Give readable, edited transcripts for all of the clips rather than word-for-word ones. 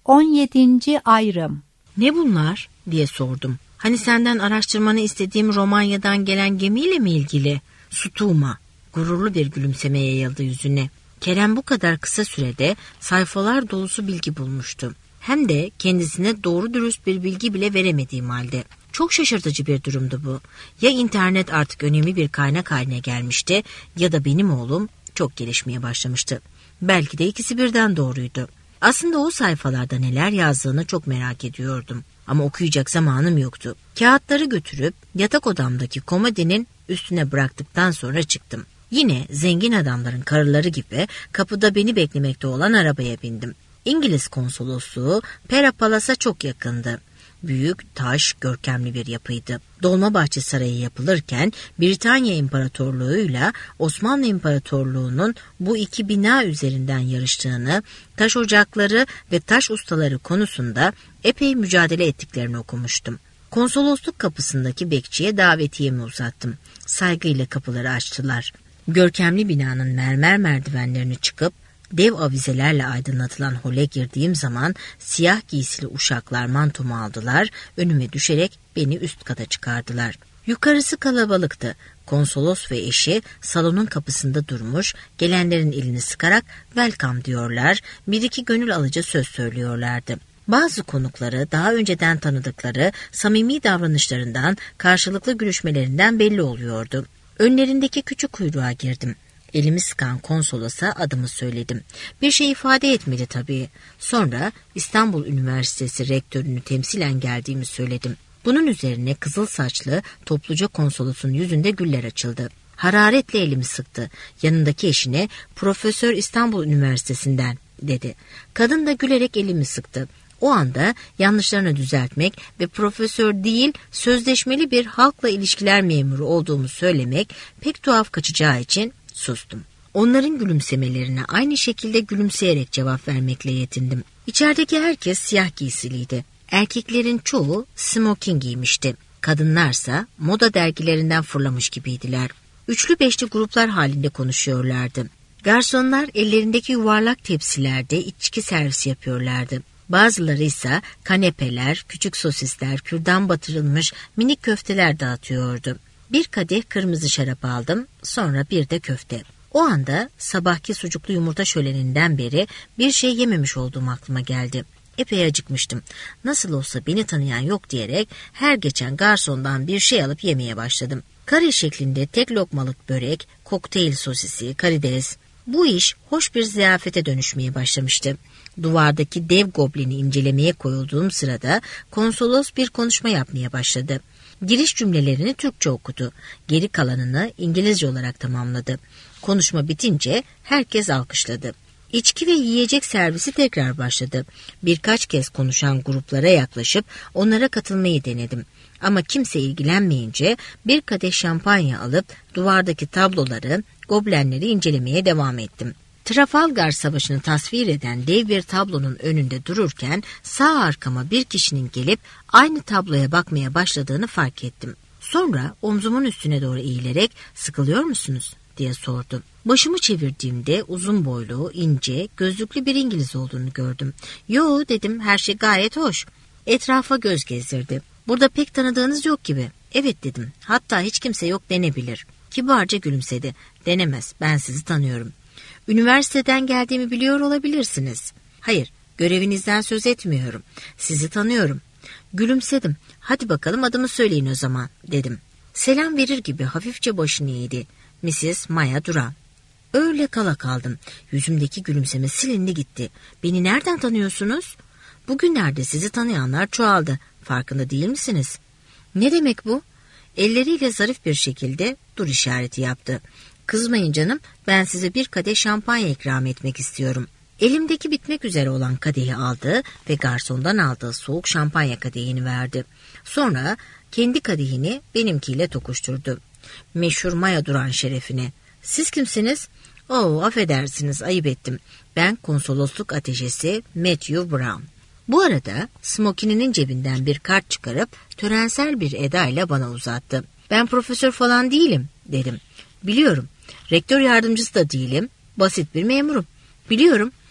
17. ayrım. Ne bunlar diye sordum. Hani senden araştırmanı istediğim Romanya'dan gelen gemiyle mi ilgili? Sutuma. Gururlu bir gülümseme yayıldı yüzüne. Kerem bu kadar kısa sürede sayfalar dolusu bilgi bulmuştu. Hem de kendisine doğru dürüst bir bilgi bile veremediğim halde. Çok şaşırtıcı bir durumdu bu. Ya internet artık önemli bir kaynak haline gelmişti ya da benim oğlum çok gelişmeye başlamıştı. Belki de ikisi birden doğruydu. Aslında o sayfalarda neler yazdığını çok merak ediyordum. Ama okuyacak zamanım yoktu. Kağıtları götürüp yatak odamdaki komodinin üstüne bıraktıktan sonra çıktım. Yine zengin adamların karıları gibi kapıda beni beklemekte olan arabaya bindim. İngiliz konsolosluğu Pera Palas'a çok yakındı. Büyük, taş, görkemli bir yapıydı. Dolmabahçe Sarayı yapılırken Britanya İmparatorluğu'yla Osmanlı İmparatorluğu'nun bu iki bina üzerinden yarıştığını, taş ocakları ve taş ustaları konusunda epey mücadele ettiklerini okumuştum. Konsolosluk kapısındaki bekçiye davetiyemi uzattım. Saygıyla kapıları açtılar. Görkemli binanın mermer merdivenlerini çıkıp dev avizelerle aydınlatılan hole girdiğim zaman siyah giysili uşaklar mantomu aldılar, önüme düşerek beni üst kata çıkardılar. Yukarısı kalabalıktı. Konsolos ve eşi salonun kapısında durmuş, gelenlerin elini sıkarak welcome diyorlar, bir iki gönül alıcı söz söylüyorlardı. Bazı konukları daha önceden tanıdıkları samimi davranışlarından, karşılıklı gülüşmelerinden belli oluyordu. Önlerindeki küçük kuyruğa girdim. Elimi sıkan konsolosa adımı söyledim. Bir şey ifade etmedi tabii. Sonra İstanbul Üniversitesi rektörünü temsilen geldiğimi söyledim. Bunun üzerine kızıl saçlı topluca konsolosun yüzünde güller açıldı. Hararetle elimi sıktı. Yanındaki eşine "Profesör İstanbul Üniversitesi'nden" dedi. Kadın da gülerek elimi sıktı. O anda yanlışlarını düzeltmek ve profesör değil sözleşmeli bir halkla ilişkiler memuru olduğumu söylemek pek tuhaf kaçacağı için sustum. Onların gülümsemelerine aynı şekilde gülümseyerek cevap vermekle yetindim. İçerideki herkes siyah giysiliydi. Erkeklerin çoğu smoking giymişti. Kadınlarsa moda dergilerinden fırlamış gibiydiler. Üçlü beşli gruplar halinde konuşuyorlardı. Garsonlar ellerindeki yuvarlak tepsilerde içki servisi yapıyorlardı. Bazıları ise kanepeler, küçük sosisler, kürdan batırılmış minik köfteler dağıtıyordu. Bir kadeh kırmızı şarap aldım, sonra bir de köfte. O anda sabahki sucuklu yumurta şöleninden beri bir şey yememiş olduğum aklıma geldi. Epey acıkmıştım. Nasıl olsa beni tanıyan yok diyerek her geçen garsondan bir şey alıp yemeye başladım. Kare şeklinde tek lokmalık börek, kokteyl sosisi, karides. Bu iş hoş bir ziyafete dönüşmeye başlamıştı. Duvardaki dev goblini incelemeye koyulduğum sırada konsolos bir konuşma yapmaya başladı. Giriş cümlelerini Türkçe okudu. Geri kalanını İngilizce olarak tamamladı. Konuşma bitince herkes alkışladı. İçki ve yiyecek servisi tekrar başladı. Birkaç kez konuşan gruplara yaklaşıp onlara katılmayı denedim. Ama kimse ilgilenmeyince bir kadeh şampanya alıp duvardaki tabloları, goblenleri incelemeye devam ettim. Trafalgar Savaşı'nı tasvir eden dev bir tablonun önünde dururken sağ arkama bir kişinin gelip aynı tabloya bakmaya başladığını fark ettim. Sonra omzumun üstüne doğru eğilerek "Sıkılıyor musunuz?" diye sordu. Başımı çevirdiğimde uzun boylu, ince, gözlüklü bir İngiliz olduğunu gördüm. "Yo" dedim, "her şey gayet hoş." Etrafa göz gezdirdi. "Burada pek tanıdığınız yok gibi." "Evet" dedim, "hatta hiç kimse yok denebilir." Kibarca gülümsedi. "Denemez, ben sizi tanıyorum." "Üniversiteden geldiğimi biliyor olabilirsiniz." "Hayır, görevinizden söz etmiyorum. Sizi tanıyorum." Gülümsedim. "Hadi bakalım adımı söyleyin o zaman," dedim. Selam verir gibi hafifçe başını eğdi. "Mrs. Maya Duran." Öyle kala kaldım. Yüzümdeki gülümseme silindi gitti. "Beni nereden tanıyorsunuz?" "Bugünlerde sizi tanıyanlar çoğaldı. Farkında değil misiniz?" "Ne demek bu?" Elleriyle zarif bir şekilde dur işareti yaptı. "Kızmayın canım, ben size bir kadeh şampanya ikram etmek istiyorum." Elimdeki bitmek üzere olan kadehi aldı ve garsondan aldığı soğuk şampanya kadehini verdi. Sonra kendi kadehini benimkiyle tokuşturdu. "Meşhur Maya Duran şerefine." "Siz kimsiniz?" "Oo, affedersiniz, ayıp ettim. Ben konsolosluk ateşesi Matthew Brown." Bu arada smokininin cebinden bir kart çıkarıp törensel bir edayla bana uzattı. "Ben profesör falan değilim," dedim. "Biliyorum. Rektör yardımcısı da değilim. Basit bir memurum." "Biliyorum.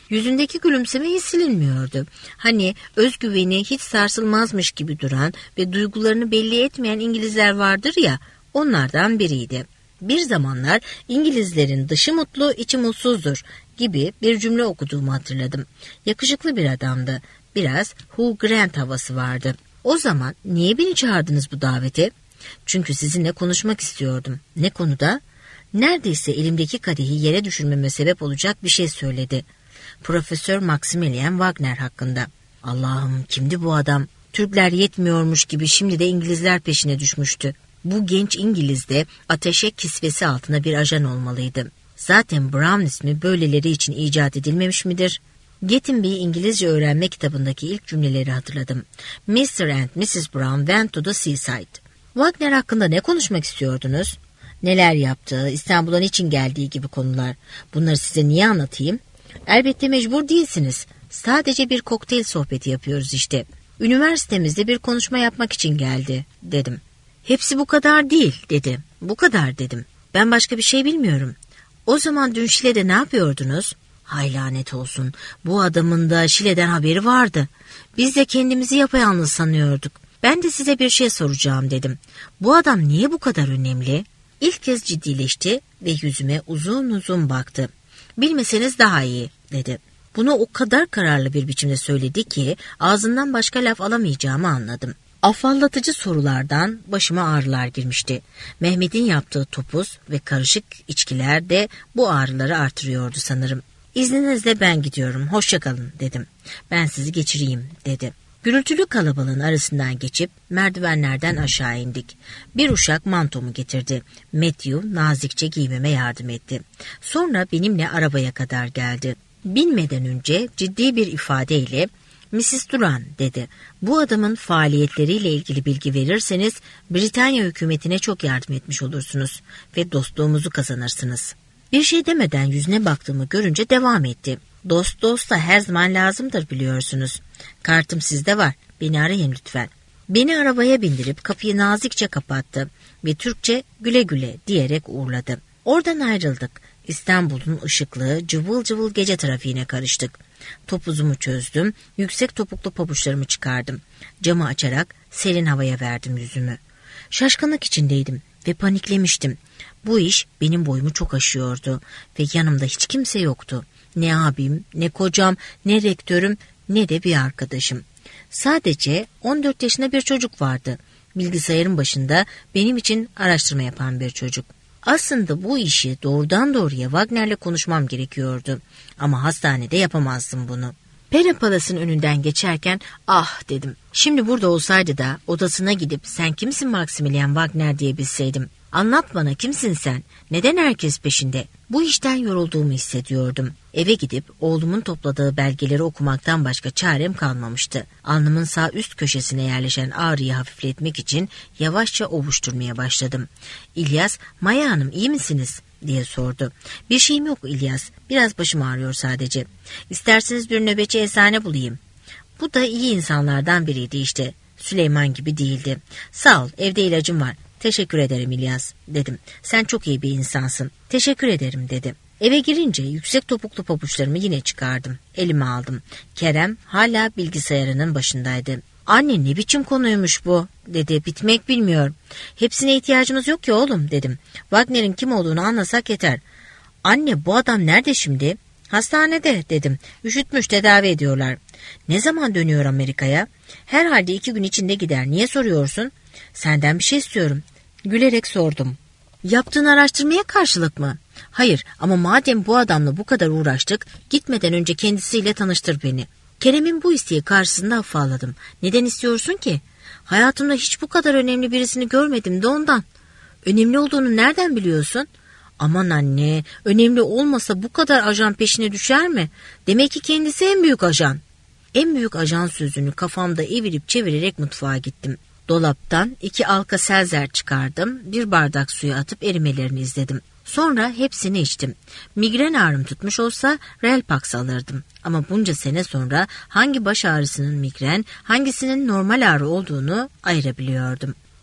Yüzündeki gülümseme hiç silinmiyordu. Hani özgüveni hiç sarsılmazmış gibi duran ve duygularını belli etmeyen İngilizler vardır ya, onlardan biriydi. Bir zamanlar İngilizlerin dışı mutlu, içi mutsuzdur gibi bir cümle okuduğumu hatırladım. Yakışıklı bir adamdı. Biraz Hugh Grant havası vardı. O zaman niye beni çağırdınız bu davete? Çünkü sizinle konuşmak istiyordum. Ne konuda? Neredeyse elimdeki kadehi yere düşürmeme sebep olacak bir şey söyledi. Profesör Maximilian Wagner hakkında. Allah'ım, kimdi bu adam? Türkler yetmiyormuş gibi şimdi de İngilizler peşine düşmüştü. Bu genç İngiliz de ateşe kisvesi altına bir ajan olmalıydı. Zaten Brown ismi böyleleri için icat edilmemiş midir? Gatenby İngilizce öğrenme kitabındaki ilk cümleleri hatırladım. Mr. and Mrs. Brown went to the seaside. Wagner hakkında ne konuşmak istiyordunuz? Neler yaptığı, İstanbul'a niçin geldiği gibi konular. Bunları size niye anlatayım? Elbette mecbur değilsiniz. Sadece bir kokteyl sohbeti yapıyoruz işte. Üniversitemizde bir konuşma yapmak için geldi, dedim. Hepsi bu kadar değil, dedi. Bu kadar, dedim. Ben başka bir şey bilmiyorum. O zaman dün Şile'de ne yapıyordunuz? Hay lanet olsun. Bu adamın da Şile'den haberi vardı. Biz de kendimizi yapayalnız sanıyorduk. Ben de size bir şey soracağım, dedim. Bu adam niye bu kadar önemli? İlk kez ciddileşti ve yüzüme uzun uzun baktı. Bilmeseniz daha iyi, dedi. Bunu o kadar kararlı bir biçimde söyledi ki ağzından başka laf alamayacağımı anladım. Afallatıcı sorulardan başıma ağrılar girmişti. Mehmet'in yaptığı topuz ve karışık içkiler de bu ağrıları artırıyordu sanırım. İzninizle ben gidiyorum, hoşça kalın, dedim. Ben sizi geçireyim, dedi. Gürültülü kalabalığın arasından geçip merdivenlerden aşağı indik. Bir uşak mantomu getirdi. Matthew nazikçe giymeme yardım etti. Sonra benimle arabaya kadar geldi. Binmeden önce ciddi bir ifadeyle "Mrs. Duran," dedi. "Bu adamın faaliyetleriyle ilgili bilgi verirseniz Britanya hükümetine çok yardım etmiş olursunuz ve dostluğumuzu kazanırsınız." Bir şey demeden yüzüne baktığımı görünce devam etti. "Dost dosta her zaman lazımdır, biliyorsunuz. Kartım sizde var. Beni arayın lütfen." Beni arabaya bindirip kapıyı nazikçe kapattı ve Türkçe "güle güle" diyerek uğurladı. Oradan ayrıldık. İstanbul'un ışıklı, cıvıl cıvıl gece trafiğine karıştık. Topuzumu çözdüm, yüksek topuklu pabuçlarımı çıkardım. Camı açarak serin havaya verdim yüzümü. Şaşkınlık içindeydim ve paniklemiştim. Bu iş benim boyumu çok aşıyordu ve yanımda hiç kimse yoktu. Ne abim, ne kocam, ne rektörüm, ne de bir arkadaşım. Sadece 14 yaşında bir çocuk vardı. Bilgisayarın başında benim için araştırma yapan bir çocuk. Aslında bu işi doğrudan doğruya Wagner'le konuşmam gerekiyordu. Ama hastanede yapamazdım bunu. Pera Palas'ın önünden geçerken "Ah," dedim. "Şimdi burada olsaydı da odasına gidip 'Sen kimsin Maximilian Wagner?' diye bilseydim. Anlat bana, kimsin sen? Neden herkes peşinde?" Bu işten yorulduğumu hissediyordum. Eve gidip oğlumun topladığı belgeleri okumaktan başka çarem kalmamıştı. Alnımın sağ üst köşesine yerleşen ağrıyı hafifletmek için yavaşça ovuşturmaya başladım. "İlyas, Maya Hanım, iyi misiniz?" diye sordu. "Bir şeyim yok İlyas, biraz başım ağrıyor sadece. İsterseniz bir nöbetçi eczane bulayım." Bu da iyi insanlardan biriydi işte. Süleyman gibi değildi. "Sağ ol, evde ilacım var. Teşekkür ederim İlyas," dedim. "Sen çok iyi bir insansın." "Teşekkür ederim," dedi. Eve girince yüksek topuklu pabuçlarımı yine çıkardım. Elime aldım. Kerem hala bilgisayarının başındaydı. "Anne, ne biçim konuymuş bu?" dedi. "Bitmek bilmiyor." "Hepsine ihtiyacımız yok ki oğlum," dedim. "Wagner'in kim olduğunu anlasak yeter." "Anne, bu adam nerede şimdi?" "Hastanede," dedim. "Üşütmüş, tedavi ediyorlar." "Ne zaman dönüyor Amerika'ya?" "Herhalde 2 gün içinde gider. Niye soruyorsun?" "Senden bir şey istiyorum." Gülerek sordum. "Yaptığın araştırmaya karşılık mı?" "Hayır, ama madem bu adamla bu kadar uğraştık, gitmeden önce kendisiyle tanıştır beni." Kerem'in bu isteği karşısında afalladım. "Neden istiyorsun ki?" "Hayatımda hiç bu kadar önemli birisini görmedim de ondan." "Önemli olduğunu nereden biliyorsun?" "Aman anne, önemli olmasa bu kadar ajan peşine düşer mi? Demek ki kendisi en büyük ajan." En büyük ajan sözünü kafamda evirip çevirerek mutfağa gittim. Dolaptan 2 alka selzer çıkardım, bir bardak suya atıp erimelerini izledim. Sonra hepsini içtim. Migren ağrım tutmuş olsa Relpax alırdım. Ama bunca sene sonra hangi baş ağrısının migren, hangisinin normal ağrı olduğunu ayırabiliyordum.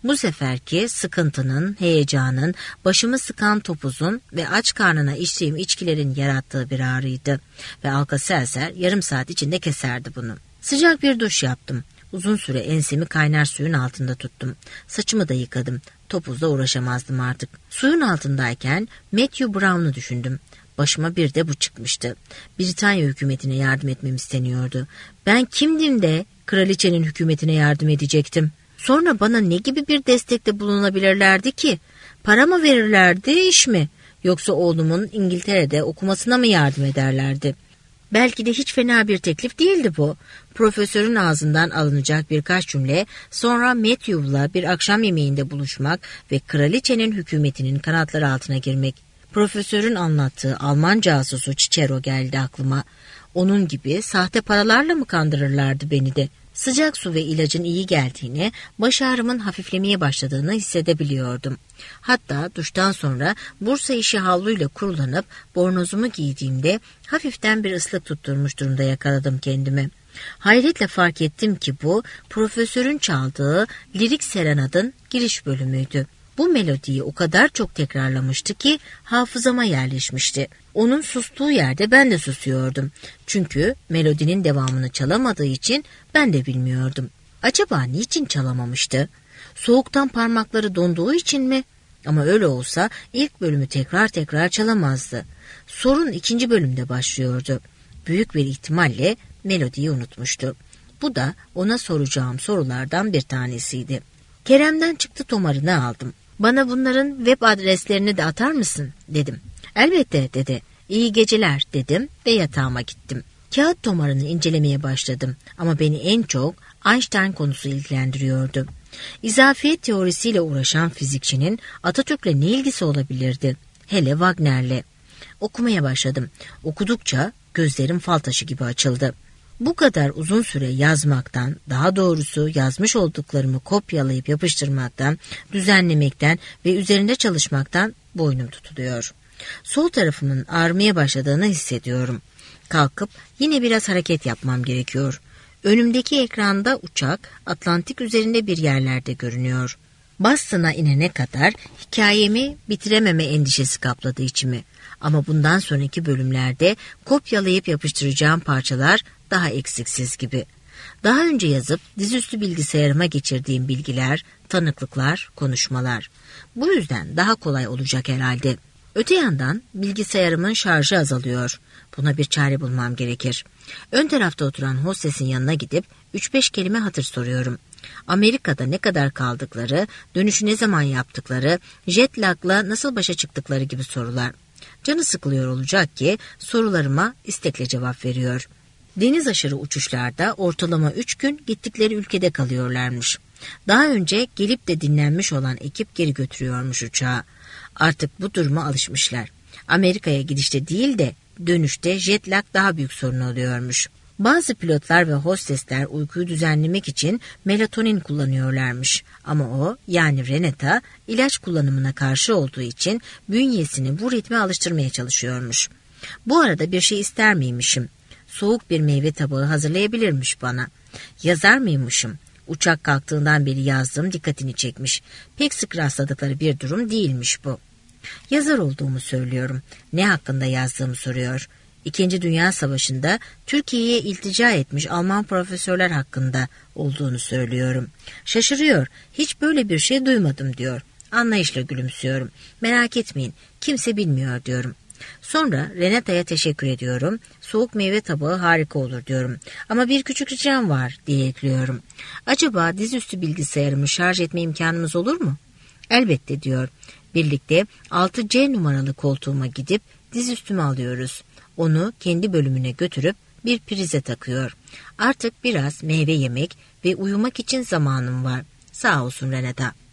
Bu seferki sıkıntının, heyecanın, başımı sıkan topuzun ve aç karnına içtiğim içkilerin yarattığı bir ağrıydı. Ve Alka-Seltzer yarım saat içinde keserdi bunu. Sıcak bir duş yaptım. Uzun süre ensemi kaynar suyun altında tuttum. Saçımı da yıkadım. Topuzla uğraşamazdım artık. Suyun altındayken Matthew Brown'u düşündüm. Başıma bir de bu çıkmıştı. Britanya hükümetine yardım etmem isteniyordu. Ben kimdim de kraliçenin hükümetine yardım edecektim? Sonra bana ne gibi bir destekte bulunabilirlerdi ki? Para mı verirlerdi, iş mi? Yoksa oğlumun İngiltere'de okumasına mı yardım ederlerdi? Belki de hiç fena bir teklif değildi bu. Profesörün ağzından alınacak birkaç cümle, sonra Matthew'la bir akşam yemeğinde buluşmak ve kraliçenin hükümetinin kanatları altına girmek. Profesörün anlattığı Alman casusu Cicero geldi aklıma. Onun gibi sahte paralarla mı kandırırlardı beni de? Sıcak su ve ilacın iyi geldiğini, baş ağrımın hafiflemeye başladığını hissedebiliyordum. Hatta duştan sonra Bursa işi havluyla kurulanıp bornozumu giydiğimde hafiften bir ıslık tutturmuş durumda yakaladım kendimi. Hayretle fark ettim ki bu profesörün çaldığı lirik serenadın giriş bölümüydü. Bu melodiyi o kadar çok tekrarlamıştı ki hafızama yerleşmişti. Onun sustuğu yerde ben de susuyordum. Çünkü melodinin devamını çalamadığı için ben de bilmiyordum. Acaba niçin çalamamıştı? Soğuktan parmakları donduğu için mi? Ama öyle olsa ilk bölümü tekrar tekrar çalamazdı. Sorun ikinci bölümde başlıyordu. Büyük bir ihtimalle melodiyi unutmuştu. Bu da ona soracağım sorulardan bir tanesiydi. Kerem'den çıktı tomarını aldım. Bana bunların web adreslerini de atar mısın dedim. Elbette dedi. İyi geceler dedim ve yatağıma gittim. Kağıt tomarını incelemeye başladım ama beni en çok Einstein konusu ilgilendiriyordu. İzafiyet teorisiyle uğraşan fizikçinin Atatürk'le ne ilgisi olabilirdi? Hele Wagner'le. Okumaya başladım. Okudukça gözlerim fal taşı gibi açıldı. Bu kadar uzun süre yazmaktan, daha doğrusu yazmış olduklarımı kopyalayıp yapıştırmaktan, düzenlemekten ve üzerinde çalışmaktan boynum tutuluyor. Sol tarafımın ağrımaya başladığını hissediyorum. Kalkıp yine biraz hareket yapmam gerekiyor. Önümdeki ekranda uçak Atlantik üzerinde bir yerlerde görünüyor. Boston'a inene kadar hikayemi bitirememe endişesi kapladı içimi. Ama bundan sonraki bölümlerde kopyalayıp yapıştıracağım parçalar daha eksiksiz gibi. Daha önce yazıp dizüstü bilgisayarıma geçirdiğim bilgiler, tanıklıklar, konuşmalar. Bu yüzden daha kolay olacak herhalde. Öte yandan bilgisayarımın şarjı azalıyor. Buna bir çare bulmam gerekir. Ön tarafta oturan hostesin yanına gidip 3-5 kelime hatır soruyorum. Amerika'da ne kadar kaldıkları, dönüşü ne zaman yaptıkları, jet lag'la nasıl başa çıktıkları gibi sorular. Canı sıkılıyor olacak ki sorularıma istekle cevap veriyor. Deniz aşırı uçuşlarda ortalama 3 gün gittikleri ülkede kalıyorlarmış. Daha önce gelip de dinlenmiş olan ekip geri götürüyormuş uçağı. Artık bu duruma alışmışlar. Amerika'ya gidişte değil de dönüşte jet lag daha büyük sorun oluyormuş. Bazı pilotlar ve hostesler uykuyu düzenlemek için melatonin kullanıyorlarmış. Ama o, yani Renata, ilaç kullanımına karşı olduğu için bünyesini bu ritme alıştırmaya çalışıyormuş. Bu arada bir şey ister miymişim? Soğuk bir meyve tabağı hazırlayabilirmiş bana. Yazar mıymışım? Uçak kalktığından beri yazdığım dikkatini çekmiş. Pek sık rastladıkları bir durum değilmiş bu. Yazar olduğumu söylüyorum. Ne hakkında yazdığımı soruyor. İkinci Dünya Savaşı'nda Türkiye'ye iltica etmiş Alman profesörler hakkında olduğunu söylüyorum. Şaşırıyor. Hiç böyle bir şey duymadım diyor. Anlayışla gülümsüyorum. Merak etmeyin. Kimse bilmiyor diyorum. Sonra Renata'ya teşekkür ediyorum. Soğuk meyve tabağı harika olur diyorum. Ama bir küçük ricam var diye ekliyorum. Acaba dizüstü bilgisayarımı şarj etme imkanımız olur mu? Elbette diyor. Birlikte 6C numaralı koltuğuma gidip dizüstüme alıyoruz. Onu kendi bölümüne götürüp bir prize takıyor. Artık biraz meyve yemek ve uyumak için zamanım var. Sağ olsun Renata.